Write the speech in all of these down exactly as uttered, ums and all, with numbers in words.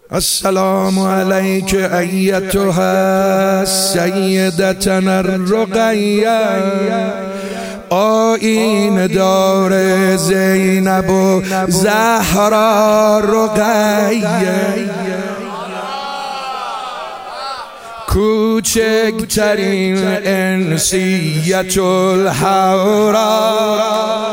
السلام علیک ایتها سیدتنا الرقیه، آیین دار زینب و زهرا رقیه، کوچکترین انسیت الحورا،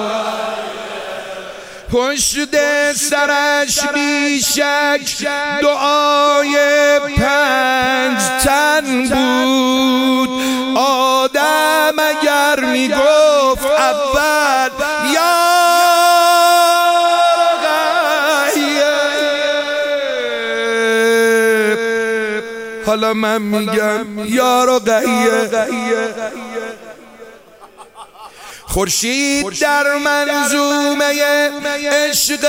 پشت سرش بیشک دعای پنج تن بود. آدم اگر میگفت اول یا رقیه، حالا من میگم یا رقیه. خورشید در منظومه عشق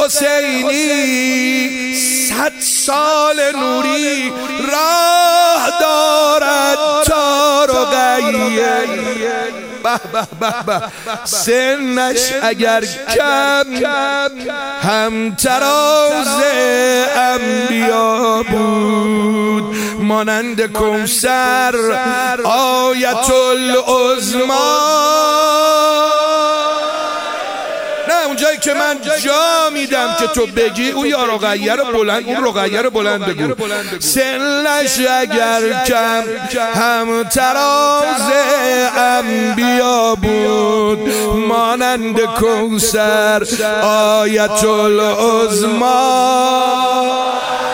حسینی صد سال نوری راه دارد تا رقیه. به به به به، سنش اگر کم هم تراز انبیا بود، مانند کوثر آیت العظما. نه اونجایی که من جا میدم که تو بگی اون یا رقیه رو بلند، اون رقیه رو بلند بگو. سنش اگر کم هم تراز انبیا بود، مانند کوثر آیت العظما.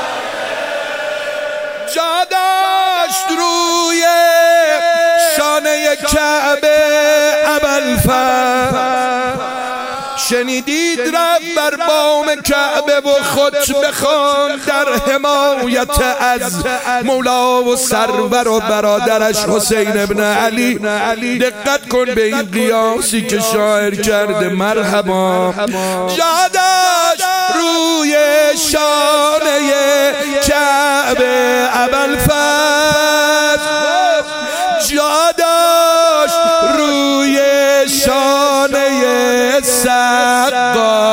جا داشت روی شانه کعبه ابوالفضل، شنیدید رفت بر بام کعبه و خطبه خواند در حمایت از مولا و سرور و برادرش حسین ابن علی. دقت کن به این قیاسی که شاعر کرده. مرحبا. جا داشت روی شانه کعبه ابوالفضل، جا داشت روی شانه سقا.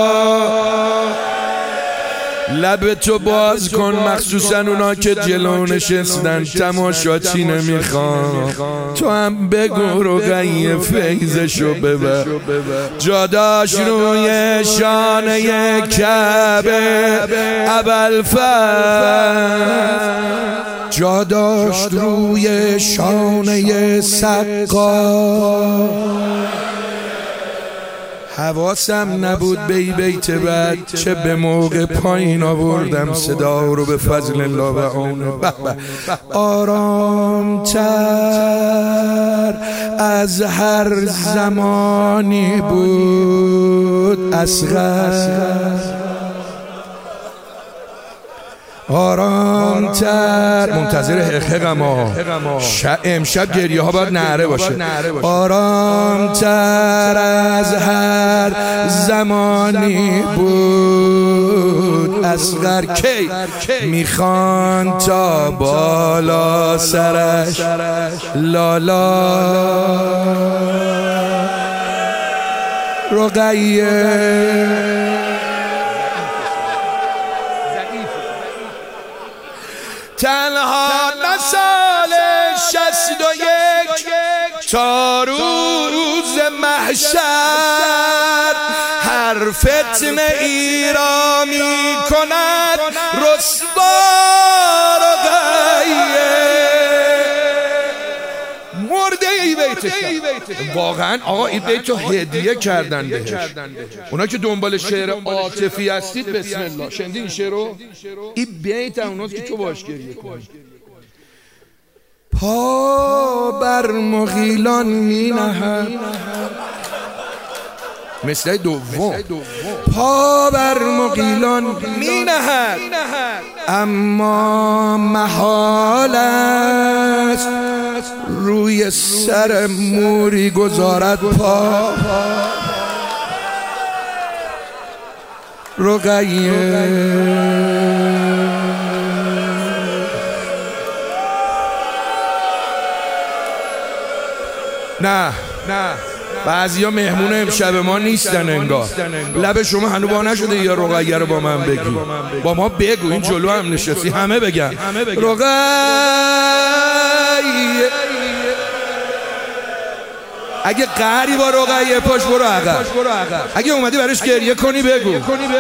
لب تو باز کن، مخصوصا اونا که جلو نشستن تماشاچی نمیخوان. تو هم بگو رقیه فیضشو ببر. جا داشت روی شانه کعبه ابوالفضل، جا داشت روی شانه سقا. حواسم نبود به ای بیت بعد، چه به موقع پایین آوردم صدا رو به فضل الله و عونه. آرامتر از هر زمانی بود اصغر، آرامتر. منتظر حقیقم ها، امشب گریه ها باید نعره باشه. آرامتر از هر زمانی بود اصغر، کی میخوان تا بالا سرش لالا رقیه. تنها نه سال شصت و یک تا روز محشر، هر فتنه ای را می کند رسوا رقیه. مرده ای بیت واقعا آقا این بیت رو هدیه کردن بهش. اونا که دنبال شعر عاطفی هستید بسم الله. شنیدی این شعر رو؟ این بیت اوناست که تو باش گریه کنی. پا بر مغیلان می نهد، مثل دوم پا بر مغیلان می نهد، اما محال است روی سر موری گذارد پا رقیه. نه نه بعضیا مهمون امشب ما نیستن انگار. لب شما هنو با نشده یا رقیه رو با من بگی، با ما بگو. این جلو هم نشستی همه بگن رقیه. اگه قهری با رقیه پاش برو عقب، اگه اومدی برش گریه کنی بگو.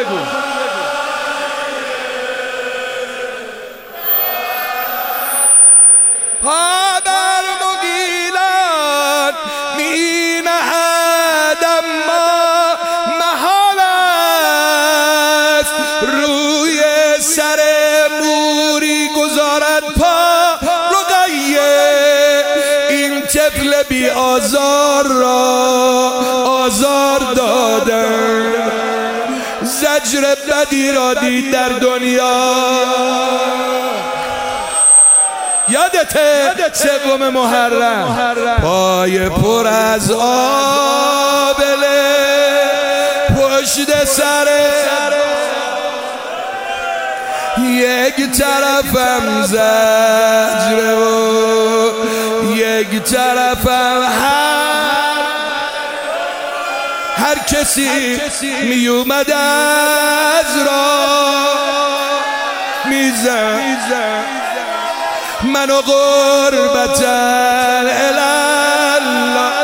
پادر مگیلان می نهدم ما محال است روی سر موری گذارد پا رقیه. این طفل بی آزار را آزار دادن، زجر بدی را دید در دنیا. یادته سوم محرم پای پر از آبله پشت سر یک طرفم زجره و یک طرفم هر هر کسی می اومد از راه میزن منو غربتن الله.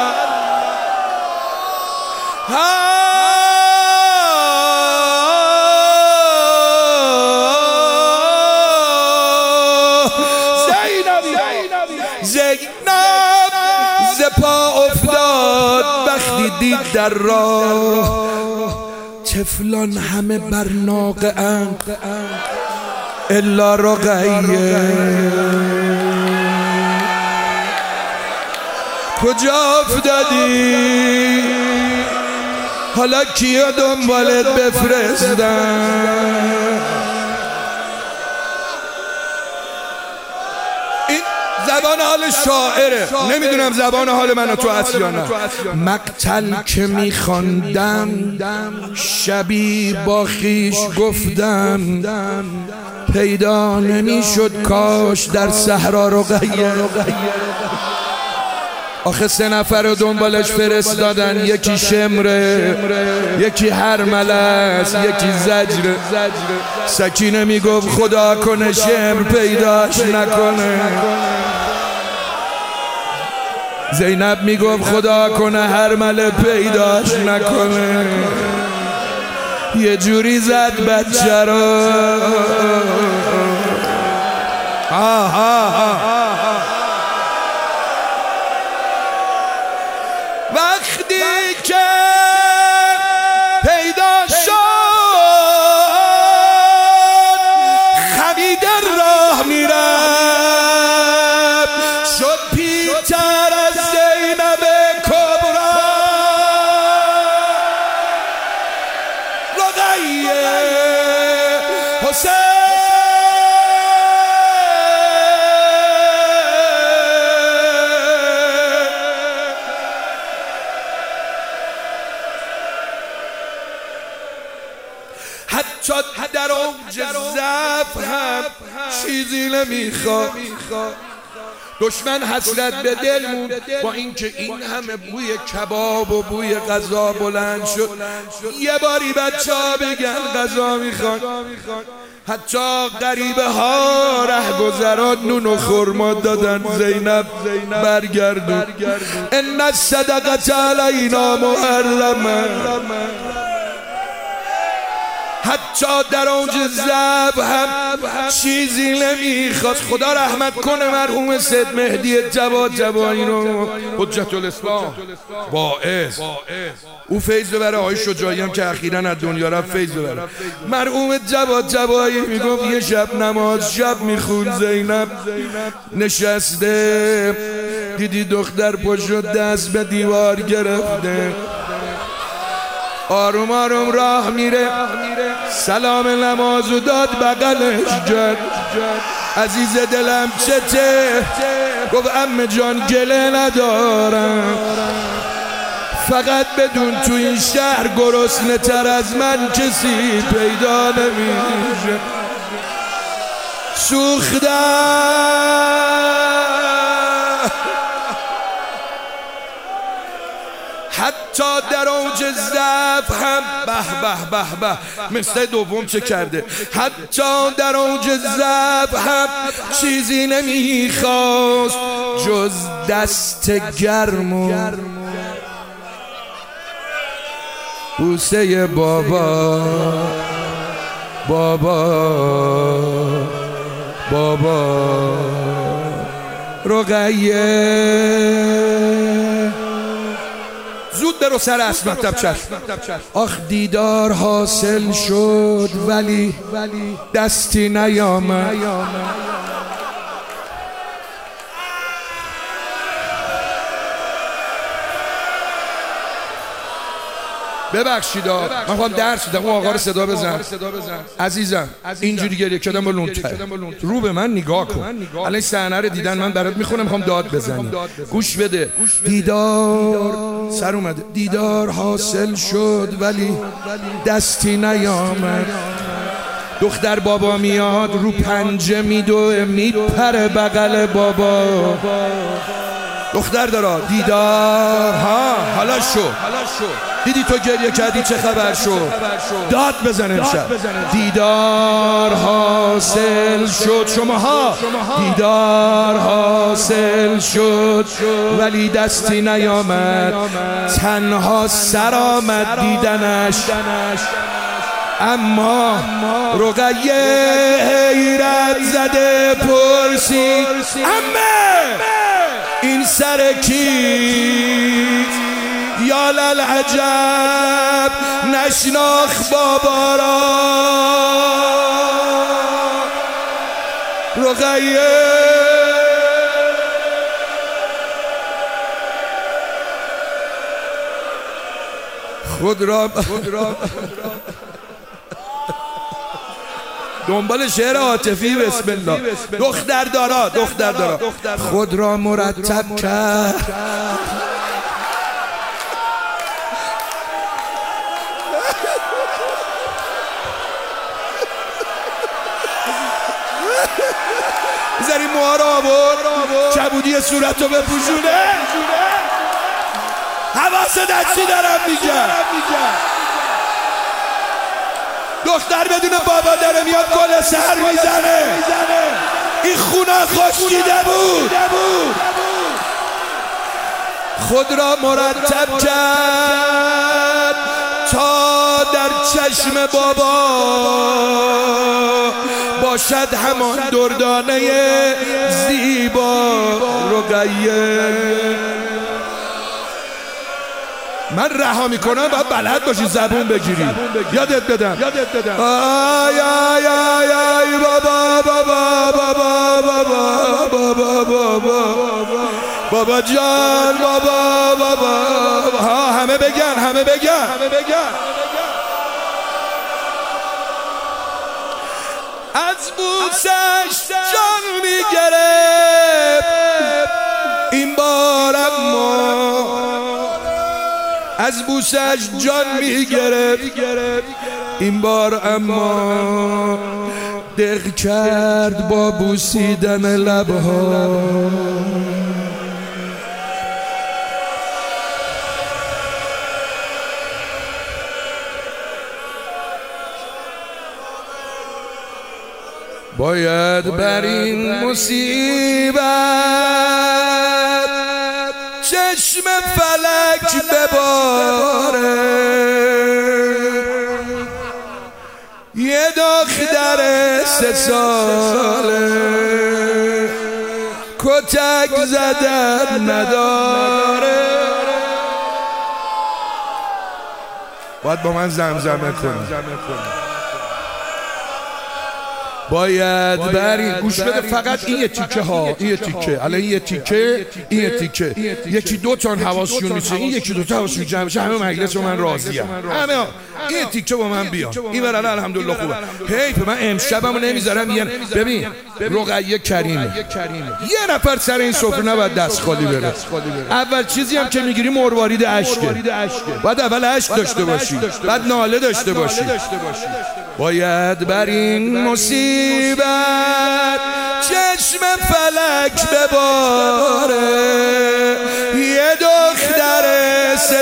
زینب ز پا افتاد وقتی دید در راه طفلان همه بر ناقه‌اند الا رقیه. کجا افتادی؟ حالا کیا دنبالت بفرستن؟ این زبان حال شاعره، نمیدونم زبان حال من و تو هست یا نه. مقتل که میخواندم شبی با خیش گفتم پیدا نمیشد کاش در صحرا رقیه. آخه سه نفر رو دنبالش فرستادن، یکی شمره، یکی هرمله است، یکی زجره. سکینه میگفت خدا کنه شمر پیداش نکنه. زینب میگفت خدا کنه هرمله پیداش نکنه. یه جوری زد بچه رو وقتی که پیدا شد خمیده راه میرم شد پیتر از زینب کبرا رقیه حسین. حتی در اوج ضعف هم چیزی نمیخواد. دشمن حسرت به دل موند با اینکه این همه بوی کباب و بوی غذا بلند شد. یه باری بچه ها بگن غذا میخواد. حتی غریبه ها رهگذران نون و خرما دادن. زینب برگردون ان الصدقه علینا محرمه. حتی در اونج ضعف هم چیزی نمیخواد. خدا رحمت کنه مرحوم سید مهدی جواد جوانی رو، حجت الاسلام باعث. او فیض ببره. آقای شجاعی هم که اخیراً از دنیا رفت فیض ببره. مرحوم جواد جوانی میگفت یه شب نماز شب میخون زینب نشسته دیدی دختر پشت دست به دیوار گرفته آروم آروم راه میره. سلام نمازو داد بغلش جد عزیز دلم چته؟ گفت عمه جان گله ندارم، فقط بدون تو این شهر گرسنه تر از من کسی پیدا نمیشه. سوختم حتی در اوج ضعف هم به به به به مثل دوم چه کرده، حتی در اوج ضعف هم چیزی نمیخواست جز دست گرم و بوسه بابا بابا بابا رقیه. زود برو سر اسم مطلب چشم. آخ دیدار حاصل شد ولی دستی نیامد. ببخشید من خواهم درس بدم، اون آقا رو صدا بزن. عزیزم اینجوری گریه کردم با لونتر رو به من نگاه کن. الان صحنه رو دیدن، من برات میخونم، میخوام داد بزنی. گوش بده. دیدار سر اومده، دیدار حاصل شد ولی دستی نیامد. دختر بابا میاد رو پنجه میدوه میپره بغل بابا. دختر داره دیدار ها حالا شو، دیدی تو گریه کردی چه خبر شو، داد بزن امشب. دیدار حاصل شد شماها، دیدار حاصل شد ولی دستی نیامد. تنها سر آمد دیدنش، اما رقیه حیرت زده پرسید عمه این سر کیست؟ یا للعجب نشناخت بابا را. رقیه خود را دنبال شعر عاطفی بسم الله. دختر دارا دختر دارا خود را مرتب کرد. بذاری موها را آورد، کبودی صورت رو بپوشونه. حواست از چی دارم میگم؟ دختر بدون بابا داره میاد گل سر میزنه. این خونه خشکیده بود. خود را مرتب کرد تا در چشم بابا باشد همان دردانه زیبا. رقیه من رها میکنم باید بلد باشی زبون بگیری. یادت بدم آی آی آی آی بابا بابا بابا بابا بابا بابا بابا جان بابا بابا. ها همه بگن همه بگن همه بگن. از بوسش جان میگرفت این بار، اما از بوسش جان میگرفت این بار، اما دق کرد با بوسیدن لبها. باید بر این مصیبت چشم فلک بباره. یه دختر سه ساله کتک زدن نداره. باید با من زمزمه کنی. باید بری گوش بده فقط این یه تیکه ها، این یه تیکه الان یه تیکه این یه تیکه یکی دو تان حواسشون نیست، این یکی دو تا حواسشون جمع بشه همه مجلس رو من راضیم. همه این تیکه با من بیان این برای الحمدلله خوبه. حیف من امشبمو نمیذارم. یه ببین رقیه کریمه، یه نفر سر این سفره نباید دست خالی بره. اول چیزی هم که میگیری مروارید اشکه، بعد اول اشک داشته باشی، بعد ناله داشته باشی. باید بر این مصیبت چشم فلک بباره. یه دختر سه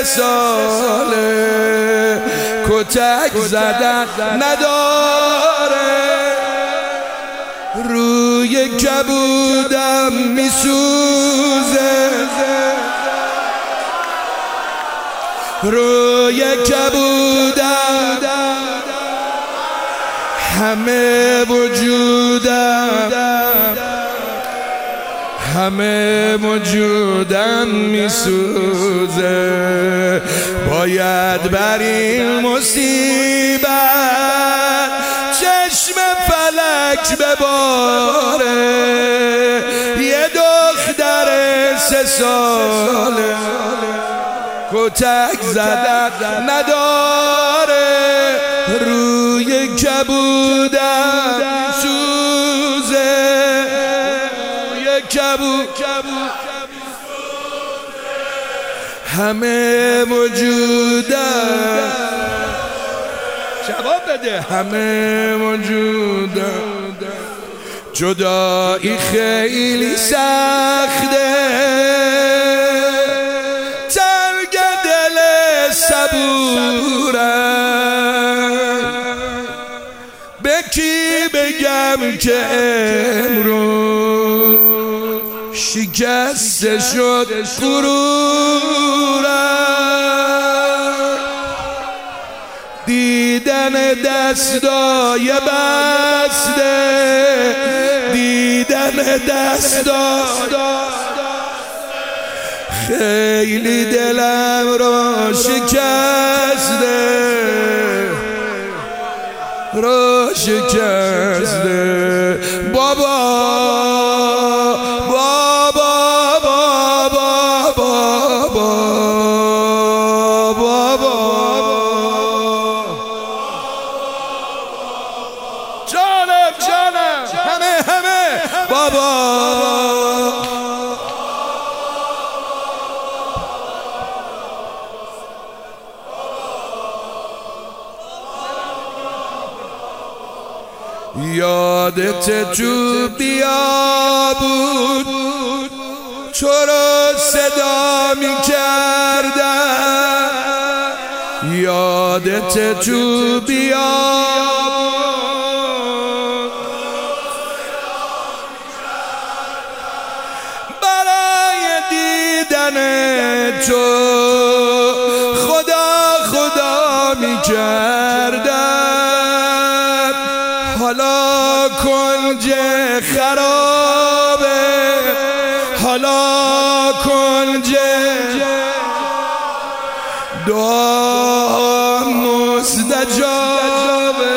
ساله کتک زدن نداره، روی کبودم میسوزه، روی کبودم همه وجودم همه وجودم میسوزه. باید بر این مصیبت چشم فلک بباره، یه دختر سه ساله کتک زدن نداره، روی کبودم سوزه، روی کبود همه وجودم جواب بده، همه وجودم. جدایی خیلی سخته، تنگ دل صبورم، به کی بگم که امروز شکسته شد غرورم، دیدن دستای بسته، دیدن دستای خیلی دلم را شکسته، را شکسته. بابا بابا بابا بابا بابا جانم جانم همه همه بابا یادت تو بیابون تو رو صدا می کردم، یادت تو بیابون برای دیدن تو خدا خدا می کردم، حالا کنج خرابه، حالا کنج دعا مستجابه.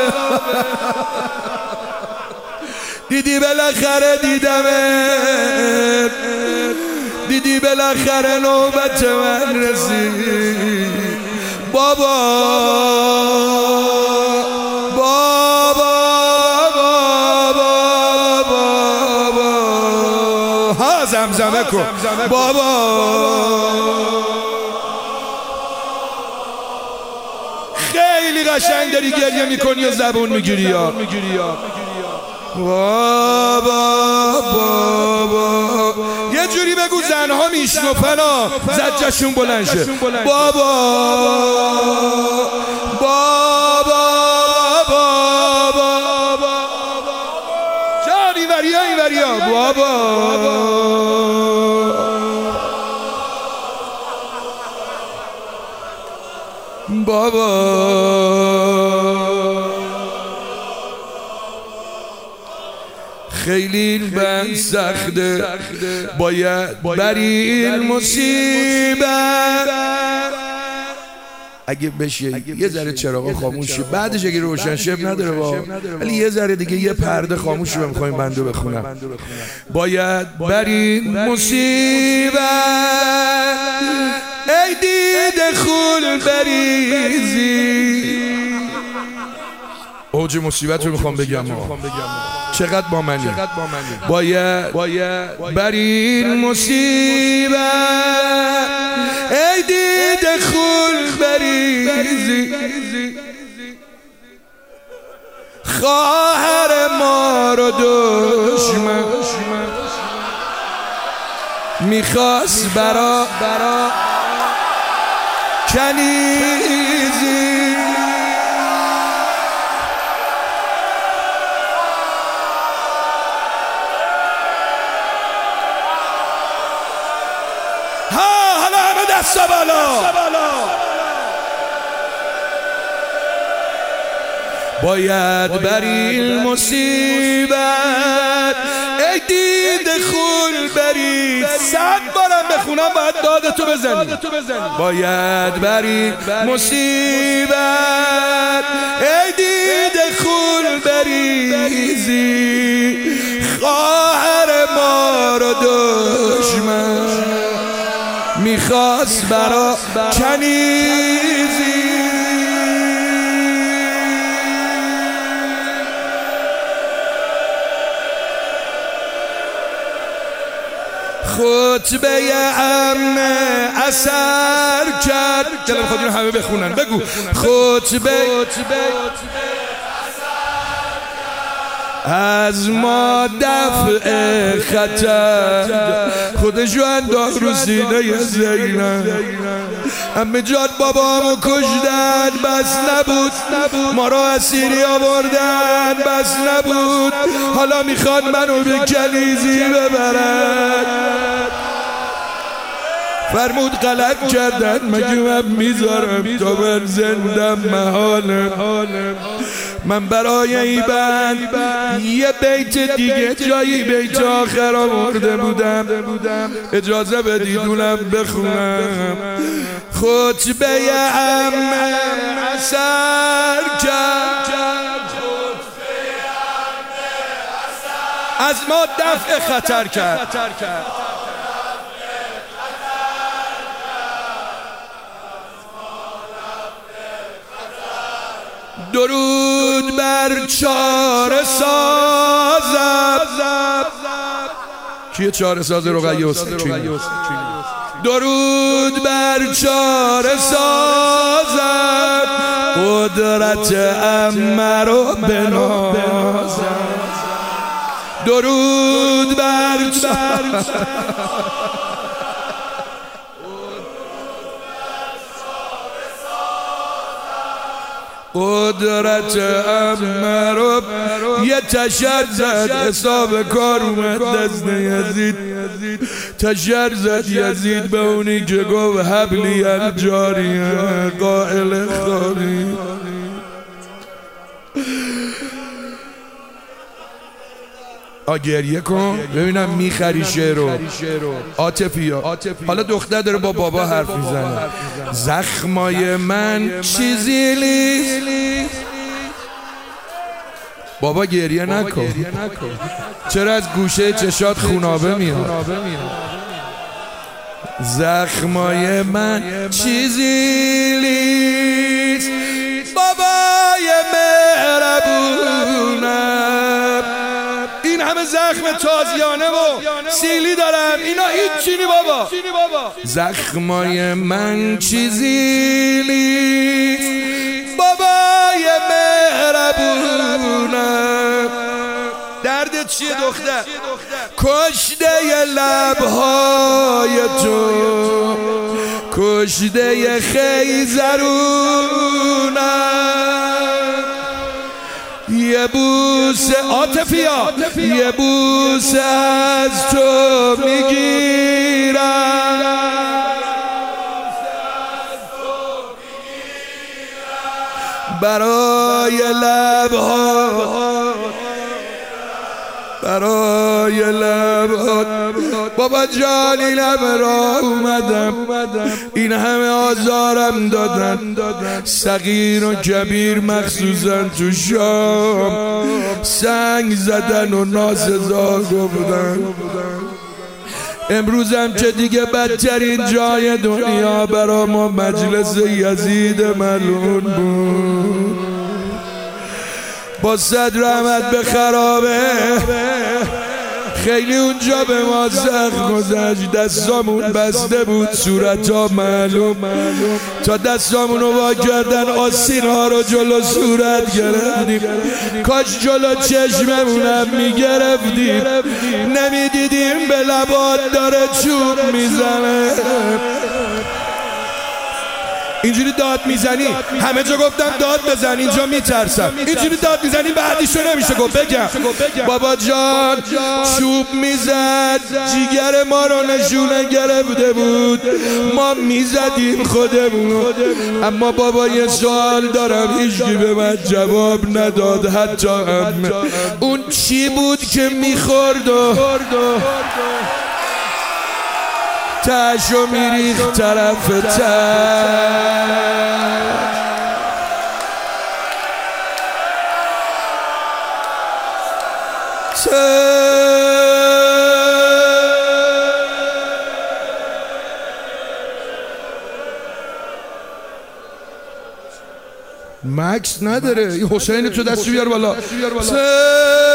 دیدی بالاخره دیدمت، دیدی بالاخره نوبت من رسید بابا بابا زمزمه کن بابا. خیلی قشنگ داری گریه میکنی و زبون میگیری یا بابا بابا. یه جوری بگو زنها میشنفن زجشون بلند شه. بابا بابا بابا جان ایوریا ایوریا بابا بابا. خیلی بند سخته باید بری این مصیبت. اگه بشه یه ذره چراغ خاموش شه، بعدش اگه روشن شه نداره با، ولی یه ذره دیگه یه پرده خاموش شه میخوایم بندو بخونم. باید بری این مصیبت ای دید خون بریزی. اوج مصیبت رو میخوام بگم چقدر با منی. باید بری این مصیبت ای دید خون بریزی. خواهر ما رو دشمن میخواست برا برا کنیزی. ها حالا همه دستا بالا. باید بری مصیبت ای دیده خون بری. صد بارم بخونم باید دادتو بزنی. باید بری مصیبت ای دیده خون بریزی. خواهر ما رو دشمن میخواست برا کنیزی. خطبه ام اثر کرد. دلم خود اینو همه بخونن. بگو خطبه از ما دفع خطر. خودشو انداخت رو سینه زینب. امه جان بابامو کشتن بس نبود، ما را اسیری آوردن بس نبود، حالا میخواد منو به کنیزی ببرن. فرمود غلط کردن، مگه من میذارم تا من زندم محالم. من برای این بند یه بیت دیگه جایی بیت آخر آورده بودم، اجازه بدید اونم بخونم. خطبه ام اثر کرد، از ما دفع خطر کرد. درود بر چاره سازم. کیه چاره ساز رقیه حسینی؟ درود بر چاره سازم، قدرت عمه رو بنازم. درود بر چاره قدرت عمه رو یه تشر زد، حساب کار اومد دست یزید. تشر زد یزید به اونی که گفت حبلی الجاری قائل خاری. آ گریه کن ببینم میخری شعرو. عاطفیا حالا دختر داره با بابا حرف میزنه. زخمای من چیزی نیست. بابا گریه نکن، چرا از گوشه چشات خونابه میاد؟ زخمای من چیزی نیست، بابای مهربونم. این همه زخم تازیانه و سیلی دارم، اینا هیچ چینی بابا. زخمای من چیزی نیست، بابای مهربونم. دردت چیه دختر؟ کشته لبهای تو، کشته خیزرونم. یه بوسه عاطفیا، یه بوسه از تو میگیرم، برای لبها، برای لبها. بابا جان اینم را اومدم، این همه آزارم دادن، صغیر و کبیر مخصوصا تو شام سنگ زدن و ناسزا گفتن. امروزم که دیگه بدترین جای دنیا برا ما مجلس یزید ملعون بود. با صد رحمت به خرابه خیلی اونجا به ما زخم گذشت، دستامون بسته بود، صورتا معلوم، تا دستامونو وا کردن آستین ها رو جلو صورت گرفتیم. کاش جلو چشممونم میگرفتیم، نمیدیدیم به لبات داره چوب میزنه. اینجوری داد میزنی، همه جا گفتم داد بزن، اینجا میترسم. اینجوری داد میزنی بعدیشو نمیشه گفت. بگم بابا جان چوب میزد جیگر ما رو نشونه گرفته بود، ما میزدیم خودمون. اما بابا یه سوال دارم، هیچکی به من جواب نداد، حتی امه. اون چی بود که میخورد و تشو میریخت طرف تر؟ مکس نداره. حسین تو دست بیار بالا.